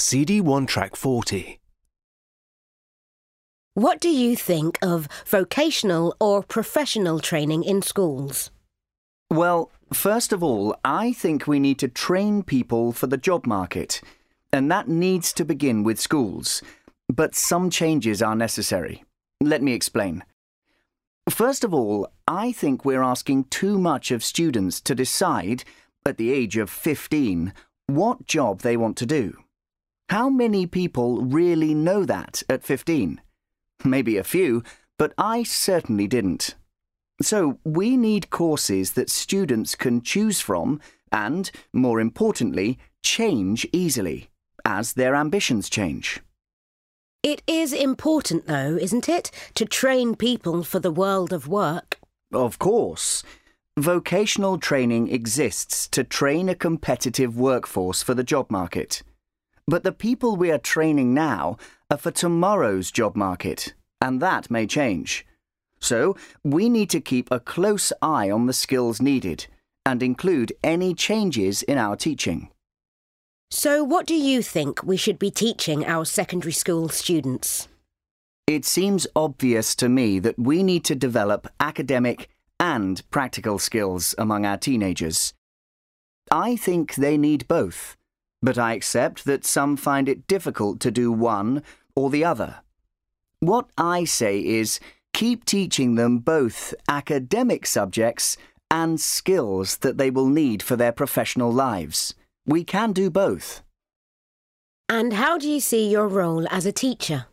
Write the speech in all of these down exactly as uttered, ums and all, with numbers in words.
C D one track forty. What do you think of vocational or professional training in schools? Well, first of all, I think we need to train people for the job market, and that needs to begin with schools. But some changes are necessary. Let me explain. First of all, I think we're asking too much of students to decide, at the age of fifteen, what job they want to do. How many people really know that at fifteen? Maybe a few, but I certainly didn't. So we need courses that students can choose from and, more importantly, change easily, as their ambitions change. It is important, though, isn't it, to train people for the world of work? Of course. Vocational training exists to train a competitive workforce for the job market. But the people we are training now are for tomorrow's job market, and that may change. So we need to keep a close eye on the skills needed and include any changes in our teaching. So what do you think we should be teaching our secondary school students? It seems obvious to me that we need to develop academic and practical skills among our teenagers. I think they need both, but I accept that some find it difficult to do one or the other. What I say is keep teaching them both academic subjects and skills that they will need for their professional lives. We can do both. And how do you see your role as a teacher?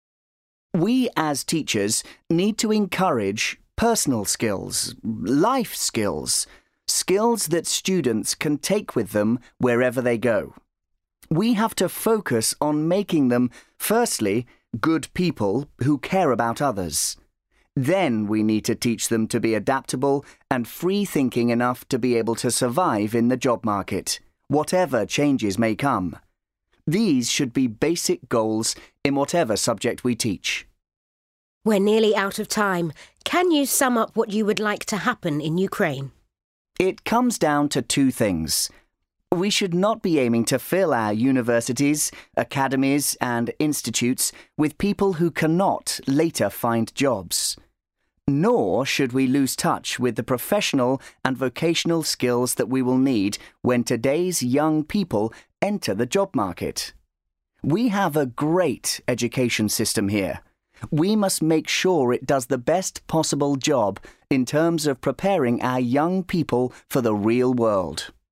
We as teachers need to encourage personal skills, life skills, skills that students can take with them wherever they go. We have to focus on making them, firstly, good people who care about others. Then we need to teach them to be adaptable and free-thinking enough to be able to survive in the job market, whatever changes may come. These should be basic goals in whatever subject we teach. We're nearly out of time. Can you sum up what you would like to happen in Ukraine? It comes down to two things. We should not be aiming to fill our universities, academies and institutes with people who cannot later find jobs. Nor should we lose touch with the professional and vocational skills that we will need when today's young people enter the job market. We have a great education system here. We must make sure it does the best possible job in terms of preparing our young people for the real world.